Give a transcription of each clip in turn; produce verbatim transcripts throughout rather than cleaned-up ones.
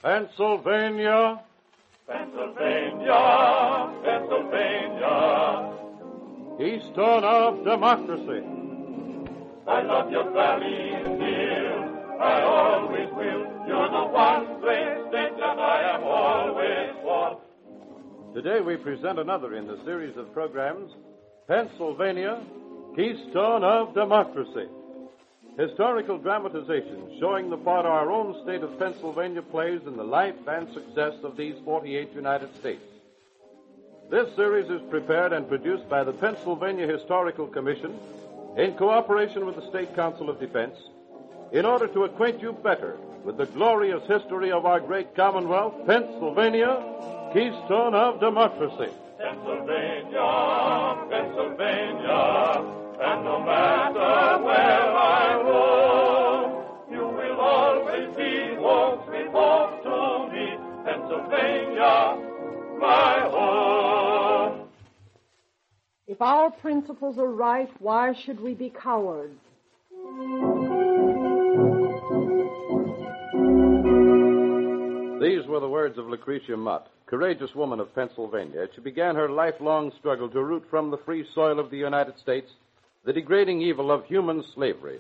Pennsylvania, Pennsylvania, Pennsylvania, keystone of democracy. I love your valleys, hills, I always will. You're the one great state that I am always for. Today we present another in the series of programs, Pennsylvania, keystone of democracy. Historical dramatization showing the part our own state of Pennsylvania plays in the life and success of these forty-eight United States. This series is prepared and produced by the Pennsylvania Historical Commission in cooperation with the State Council of Defense in order to acquaint you better with the glorious history of our great Commonwealth, Pennsylvania, keystone of democracy. Pennsylvania, Pennsylvania, and no matter where I roam, you will always be, won't be home to me, Pennsylvania, my home. If our principles are right, why should we be cowards? These were the words of Lucretia Mott, courageous woman of Pennsylvania, as she began her lifelong struggle to root from the free soil of the United States the degrading evil of human slavery.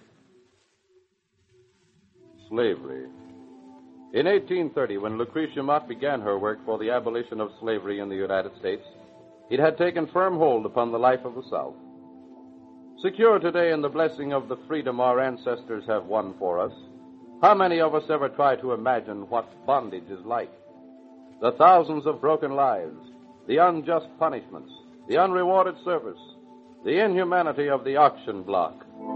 Slavery. In eighteen thirty, when Lucretia Mott began her work for the abolition of slavery in the United States, it had taken firm hold upon the life of the South. Secure today in the blessing of the freedom our ancestors have won for us, how many of us ever try to imagine what bondage is like? The thousands of broken lives, the unjust punishments, the unrewarded service, the inhumanity of the auction block.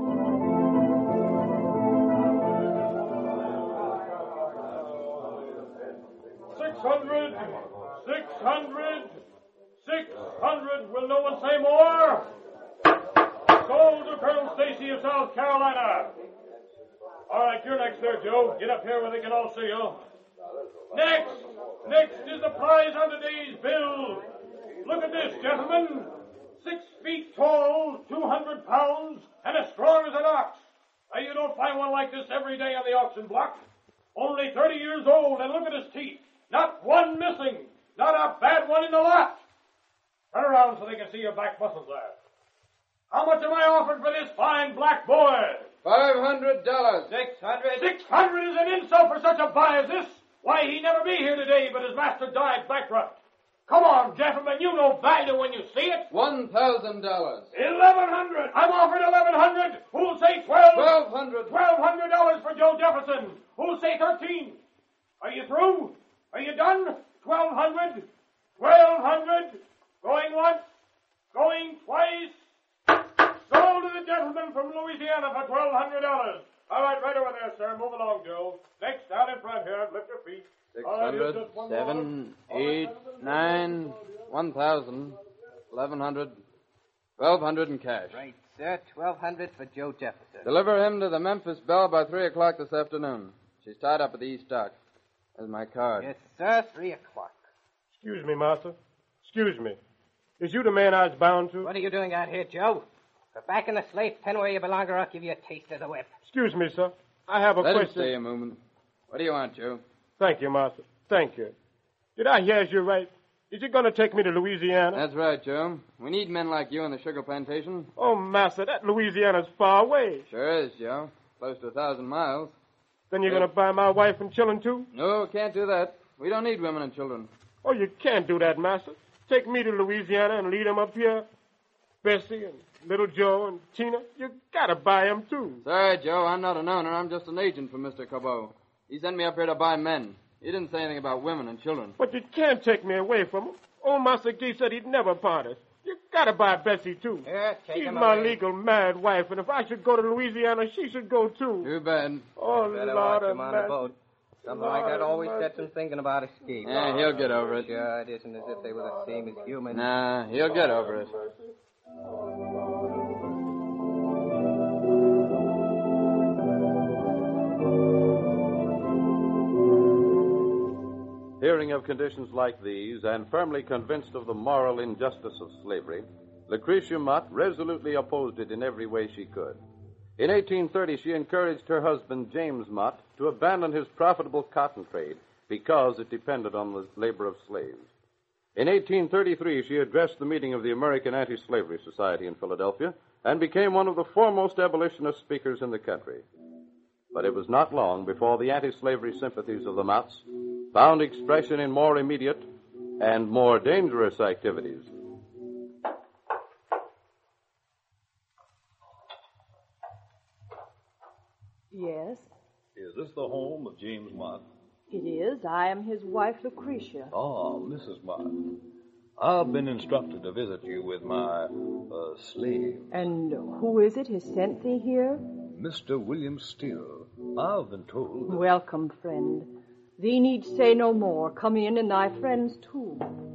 Six hundred, six hundred, six hundred. Will no one say more? Sold to Colonel Stacy of South Carolina. All right, you're next there, Joe. Get up here where they can all see you. Next, next is the prize on today's bill. Look at this, gentlemen. Six feet tall, two hundred pounds, and as strong as an ox. Now, you don't find one like this every day on the auction block. Only thirty years old, and look at his teeth. Not one missing. Not a bad one in the lot. Turn around so they can see your back muscles there. How much am I offered for this fine black boy? Five hundred dollars. Six hundred. Six hundred is an insult for such a buy as this. Why, he'd never be here today, but his master died bankrupt. Come on, gentlemen, you know value when you see it. One thousand dollars. Eleven hundred. I'm offered eleven hundred. Who'll say twelve? Twelve hundred. Twelve hundred dollars for Joe Jefferson. Who'll say thirteen? Are you through? Are you done? Twelve hundred. Twelve hundred. Going once. Going twice. Sold to the gentleman from Louisiana for twelve hundred dollars. All right, right over there, sir. Move along, Joe. Next, down in front here. Lift your feet. Six hundred, seven, eight, nine, one thousand, eleven hundred, twelve hundred in cash. Right, sir. Twelve hundred for Joe Jefferson. Deliver him to the Memphis Belle by three o'clock this afternoon. She's tied up at the East Dock. There's my card. Yes, sir. Three o'clock. Excuse me, master. Excuse me. Is you the man I was bound to? What are you doing out here, Joe? Go back in the slave pen where you belong, or I'll give you a taste of the whip. Excuse me, sir. I have a Let question. him stay a moment. What do you want, Joe? Thank you, master. Thank you. Did I hear you right? Is you going to take me to Louisiana? That's right, Joe. We need men like you in the sugar plantation. Oh, master, that Louisiana's far away. Sure is, Joe. Close to a thousand miles. Then you're going to buy my wife and children, too? No, can't do that. We don't need women and children. Oh, you can't do that, master. Take me to Louisiana and lead them up here. Bessie and little Joe and Tina. You got to buy them, too. Sorry, Joe. I'm not an owner. I'm just an agent for Mister Cabot. He sent me up here to buy men. He didn't say anything about women and children. But you can't take me away from him. Old Master Gee said he'd never part us. You gotta buy Bessie, too. Yeah, take She's him my away. legal married wife, and if I should go to Louisiana, she should go, too. Too bad. Oh, Better Lord watch of him on the mercy. boat. Something Lord like that of always mercy. sets him thinking about escape. Yeah, he'll get over it. Sure, it isn't as if they were the same as humans. Nah, he'll get over it. Hearing of conditions like these and firmly convinced of the moral injustice of slavery, Lucretia Mott resolutely opposed it in every way she could. In eighteen thirty, she encouraged her husband, James Mott, to abandon his profitable cotton trade because it depended on the labor of slaves. In eighteen thirty-three, she addressed the meeting of the American Anti-Slavery Society in Philadelphia and became one of the foremost abolitionist speakers in the country. But it was not long before the anti-slavery sympathies of the Motts found expression in more immediate and more dangerous activities. Yes, Is this the home of James Mott? it is. I am his wife, Lucretia. Oh, Missus Mott. I've been instructed to visit you with my uh, slave, And who is it has sent thee here? Mister William Still. I've been told. Welcome, friend. Thee need say no more. Come in, and thy friends too.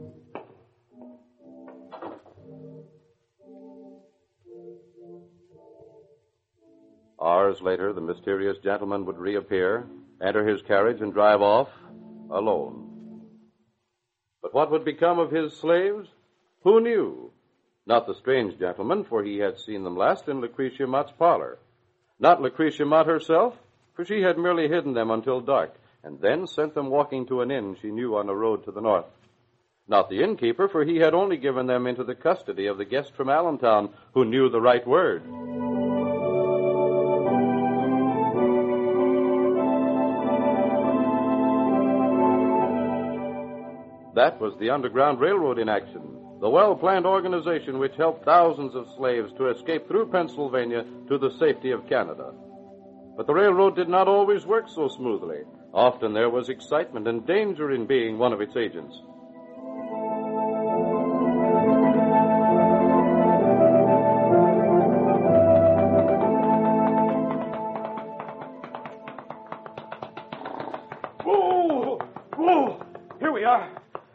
Hours later, the mysterious gentleman would reappear, enter his carriage, and drive off alone. But what would become of his slaves? Who knew? Not the strange gentleman, for he had seen them last in Lucretia Mott's parlor. Not Lucretia Mott herself, for she had merely hidden them until dark, and then sent them walking to an inn she knew on the road to the north. Not the innkeeper, for he had only given them into the custody of the guest from Allentown who knew the right word. That was the Underground Railroad in action, the well-planned organization which helped thousands of slaves to escape through Pennsylvania to the safety of Canada. But the railroad did not always work so smoothly. Often there was excitement and danger in being one of its agents. Whoa! Whoa! Here we are.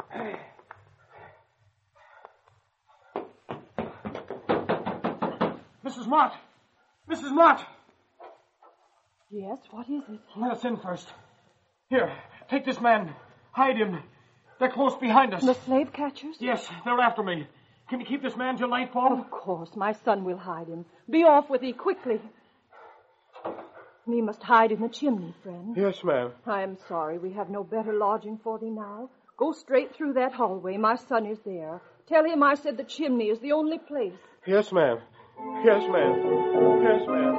Missus Mott! Missus Mott! Yes, what is it? Let us in first. Here, take this man. Hide him. They're close behind us. The slave catchers? Yes, they're after me. Can you keep this man till nightfall? Of course, my son will hide him. Be off with thee quickly. We must hide in the chimney, friend. Yes, ma'am. I am sorry we have no better lodging for thee now. Go straight through that hallway. My son is there. Tell him I said the chimney is the only place. Yes, ma'am. Yes, ma'am. Yes, ma'am.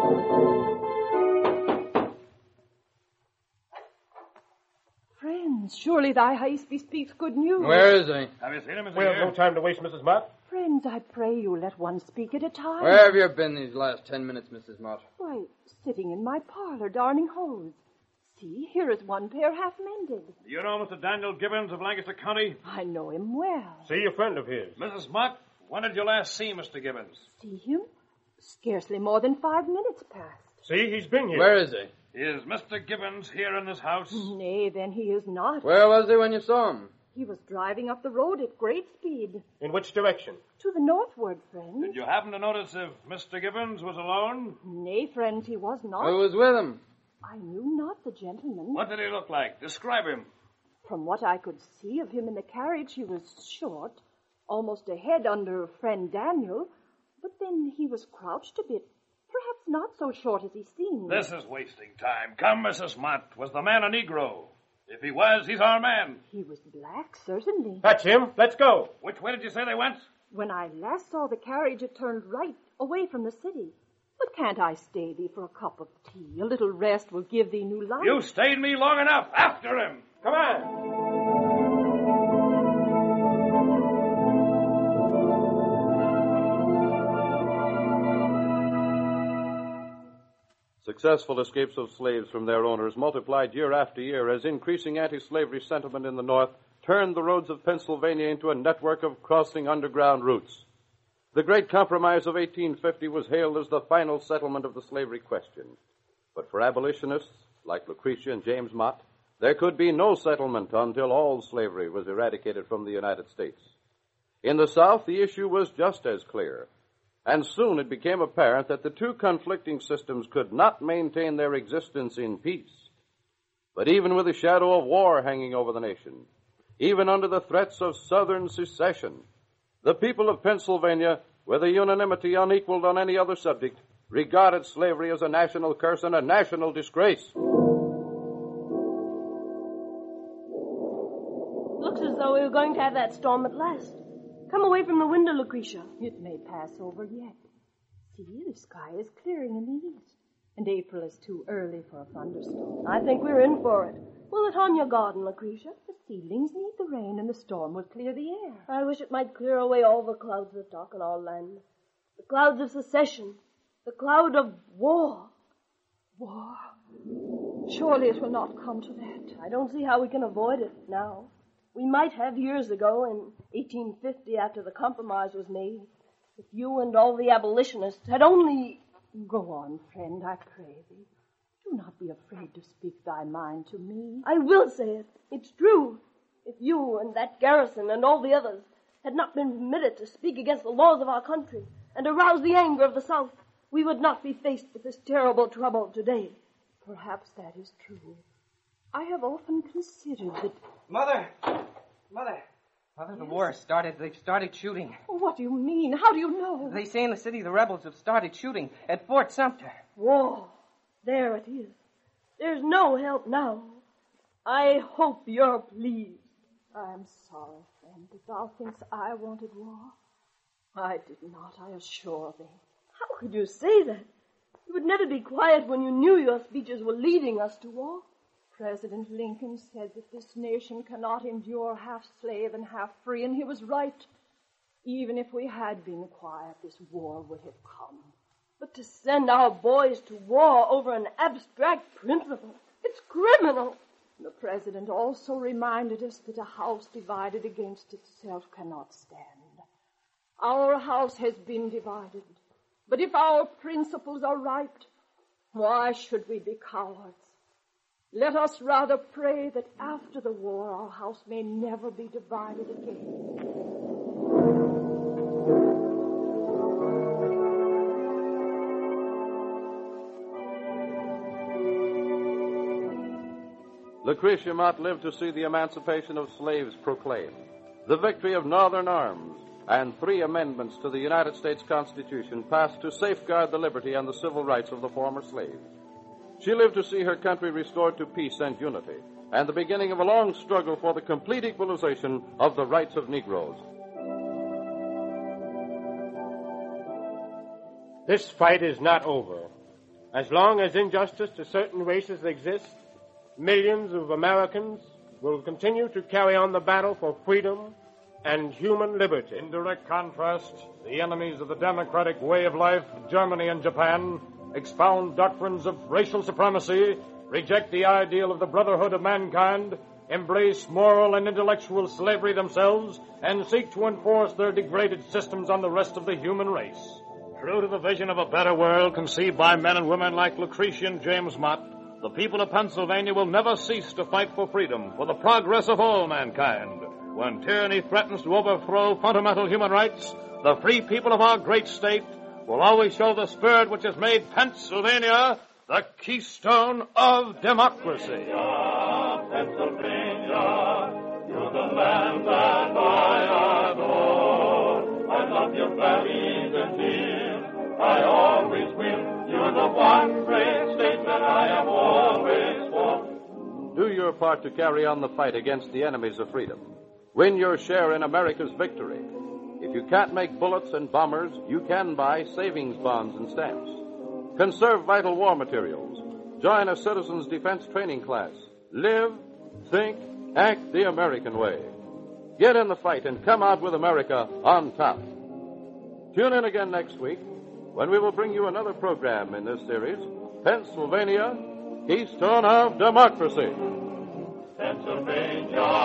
Friends, surely thy haste bespeaks good news. Where is he? Have you seen him? We have no time to waste, Missus Mott. Friends, I pray you let one speak at a time. Where have you been these last ten minutes, Missus Mott? Why, sitting in my parlor, darning hose. See, here is one pair half mended. You know Mister Daniel Gibbons of Lancaster County? I know him well. See, a friend of his. Missus Mott, when did you last see Mister Gibbons? See him? Scarcely more than five minutes passed. See, he's been here. Where is he? Is Mister Gibbons here in this house? Nay, then he is not. Where was he when you saw him? He was driving up the road at great speed. In which direction? To the northward, friend. Did you happen to notice if Mister Gibbons was alone? Nay, friend, he was not. Who was with him? I knew not the gentleman. What did he look like? Describe him. From what I could see of him in the carriage, he was short, almost a head under friend Daniel, but then he was crouched a bit. Perhaps not so short as he seemed. This is wasting time. Come, Missus Mott. Was the man a Negro? If he was, he's our man. He was black, certainly. That's him. Let's go. Which way did you say they went? When I last saw the carriage, it turned right, away from the city. But can't I stay thee for a cup of tea? A little rest will give thee new life. You stayed me long enough. After him. Come on. Successful escapes of slaves from their owners multiplied year after year as increasing anti-slavery sentiment in the North turned the roads of Pennsylvania into a network of crossing underground routes. The Great Compromise of eighteen fifty was hailed as the final settlement of the slavery question. But for abolitionists like Lucretia and James Mott, there could be no settlement until all slavery was eradicated from the United States. In the South, the issue was just as clear. And soon it became apparent that the two conflicting systems could not maintain their existence in peace. But even with the shadow of war hanging over the nation, even under the threats of Southern secession, the people of Pennsylvania, with a unanimity unequaled on any other subject, regarded slavery as a national curse and a national disgrace. we're going to have that storm at last. Come away from the window, Lucretia. It may pass over yet. See, the sky is clearing in the east, and April is too early for a thunderstorm. I think we're in for it. Will it harm your garden, Lucretia? The seedlings need the rain, and the storm will clear the air. I wish it might clear away all the clouds that darken our land. The clouds of secession. The cloud of war. War? Surely it will not come to that. I don't see how we can avoid it now. We might have years ago, in eighteen fifty, after the compromise was made, if you and all the abolitionists had only... Go on, friend, I pray thee. Do not be afraid to speak thy mind to me. I will say it. It's true. If you and that garrison and all the others had not been permitted to speak against the laws of our country and arouse the anger of the South, we would not be faced with this terrible trouble today. Perhaps that is true. I have often considered that... Mother! Mother! Mother, the yes? war started. They've started shooting. What do you mean? How do you know? They say in the city the rebels have started shooting at Fort Sumter. War. There it is. There's no help now. I hope you're pleased. I am sorry, friend, that thou thinkst I wanted war. I did not, I assure thee. How could you say that? You would never be quiet when you knew your speeches were leading us to war. President Lincoln said that this nation cannot endure half slave and half free, and he was right. Even if we had been quiet, this war would have come. But to send our boys to war over an abstract principle, it's criminal. The president also reminded us that a house divided against itself cannot stand. Our house has been divided, but if our principles are right, why should we be cowards? Let us rather pray that after the war our house may never be divided again. Lucretia Mott lived to see the emancipation of slaves proclaimed, the victory of Northern arms, and three amendments to the United States Constitution passed to safeguard the liberty and the civil rights of the former slaves. She lived to see her country restored to peace and unity, and the beginning of a long struggle for the complete equalization of the rights of Negroes. This fight is not over. As long as injustice to certain races exists, millions of Americans will continue to carry on the battle for freedom and human liberty. In direct contrast, the enemies of the democratic way of life, Germany and Japan, expound doctrines of racial supremacy, reject the ideal of the brotherhood of mankind, embrace moral and intellectual slavery themselves, and seek to enforce their degraded systems on the rest of the human race. True to the vision of a better world conceived by men and women like Lucretia and James Mott, the people of Pennsylvania will never cease to fight for freedom, for the progress of all mankind. When tyranny threatens to overthrow fundamental human rights, the free people of our great state will always show the spirit which has made Pennsylvania the keystone of democracy. Pennsylvania, you're the land that I adore. I love your valleys and hills, I always will. You're the one great state that I am always for. Do your part to carry on the fight against the enemies of freedom. Win your share in America's victory. If you can't make bullets and bombers, you can buy savings bonds and stamps. Conserve vital war materials. Join a citizens' defense training class. Live, think, act the American way. Get in the fight and come out with America on top. Tune in again next week when we will bring you another program in this series, Pennsylvania, Keystone of Democracy. Pennsylvania.